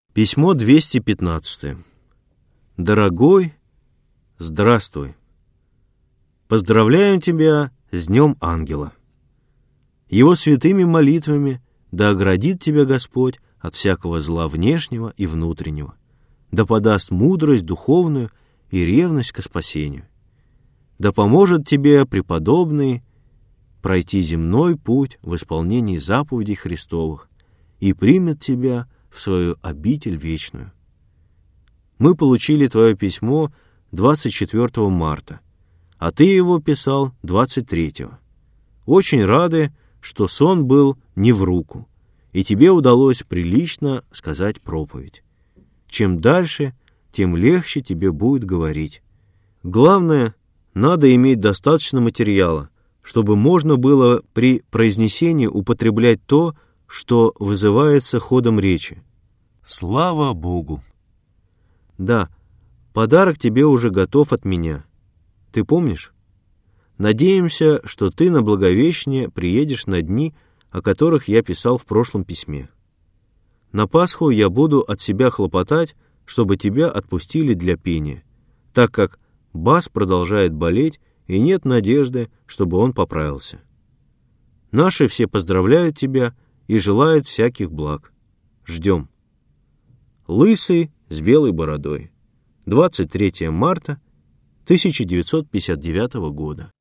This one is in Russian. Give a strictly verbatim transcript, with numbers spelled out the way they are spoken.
Письмо двести пятнадцатое. Дорогой, здравствуй. Поздравляем тебя с Днем Ангела. Его святыми молитвами да оградит тебя Господь от всякого зла внешнего и внутреннего, да подаст мудрость духовную и ревность ко спасению, да поможет тебе, преподобный, пройти земной путь в исполнении заповедей Христовых и примет тебя в свою обитель вечную. Мы получили твое письмо двадцать четвёртого марта, а ты его писал двадцать третьего. Очень рады, что сон был не в руку, и тебе удалось прилично сказать проповедь. Чем дальше, тем легче тебе будет говорить. Главное, надо иметь достаточно материала, чтобы можно было при произнесении употреблять то, что вызывается ходом речи. Слава Богу! Да, подарок тебе уже готов от меня. Ты помнишь? Надеемся, что ты на Благовещение приедешь на дни, о которых я писал в прошлом письме. На Пасху я буду от себя хлопотать, чтобы тебя отпустили для пения, так как бас продолжает болеть, и нет надежды, чтобы он поправился. Наши все поздравляют тебя и желают всяких благ. Ждем. Лысый с белой бородой. двадцать третьего марта тысяча девятьсот пятьдесят девятого года.